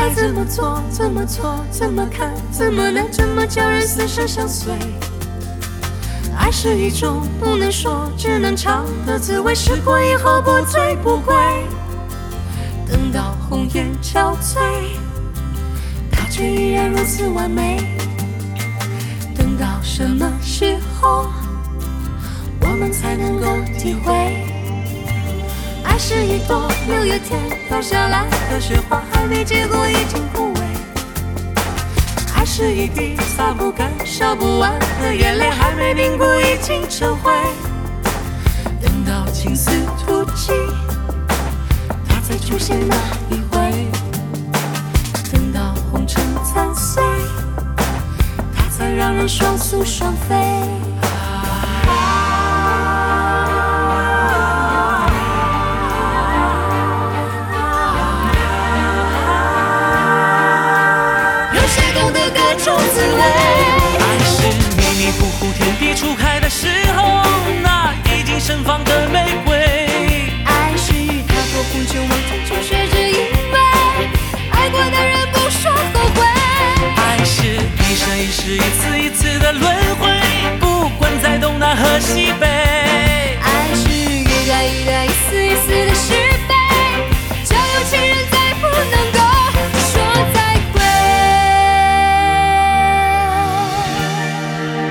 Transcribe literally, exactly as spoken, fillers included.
爱怎么做，怎么错，怎么看，怎么能这么叫人死生相随？爱是一种不能说，只能尝的滋味，试过以后不醉不归。等到红颜憔悴，它却依然如此完美。等到什么时候，我们才能够体会？爱是一朵六月天飘下来的雪花，还没结果已经枯萎。爱是一滴擦不干、烧不完的眼泪，还没凝固已经成灰。等到青丝吐尽，它才出现那一回。等到红尘残碎，它才让人双宿双飞。 爱是迷迷糊糊天地初开的时候，那已经盛放的玫瑰。 爱是踏破红尘往前冲，却只因为爱过的人不说后悔。 爱是一生一世一次一次的轮回，不管在东南和西北。